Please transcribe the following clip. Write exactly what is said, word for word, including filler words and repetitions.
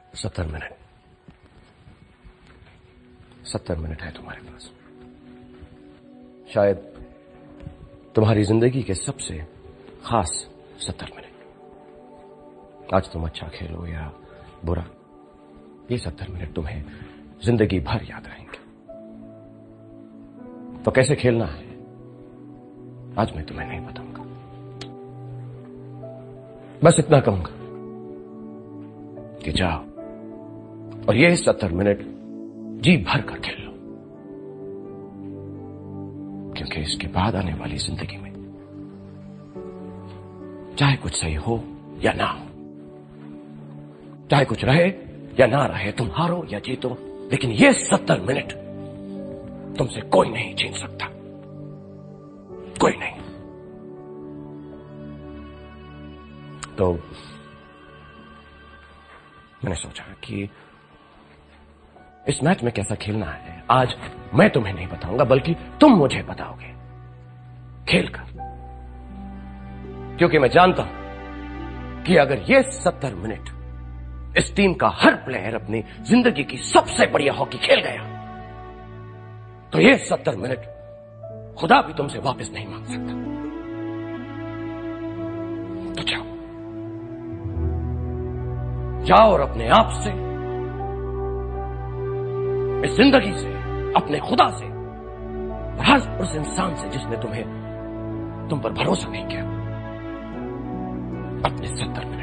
सत्तर मिनट सत्तर मिनट है तुम्हारे पास। शायद तुम्हारी जिंदगी के सबसे खास सत्तर मिनट। आज तुम अच्छा खेलो या बुरा, ये सत्तर मिनट तुम्हें जिंदगी भर याद रहेंगे। तो कैसे खेलना है आज मैं तुम्हें नहीं बताऊंगा, बस इतना कहूंगा कि जाओ और ये सत्तर मिनट जी भर कर खेल लो, क्योंकि इसके बाद आने वाली जिंदगी में चाहे कुछ सही हो या ना हो, चाहे कुछ रहे या ना रहे, तुम हारो या जीतो, लेकिन ये सत्तर मिनट तुमसे कोई नहीं छीन सकता, कोई नहीं। तो मैंने सोचा कि इस मैच में कैसा खेलना है आज मैं तुम्हें नहीं बताऊंगा, बल्कि तुम मुझे बताओगे खेलकर, क्योंकि मैं जानता हूं कि अगर ये सत्तर मिनट इस टीम का हर प्लेयर अपनी जिंदगी की सबसे बढ़िया हॉकी खेल गया, तो ये सत्तर मिनट खुदा भी तुमसे वापस नहीं मांग सकता। तो जाओ जाओ और अपने आप से, इस जिंदगी से, अपने खुदा से, और हर उस इंसान से जिसने तुम्हें तुम पर भरोसा नहीं किया, अपने सत्तर मिनट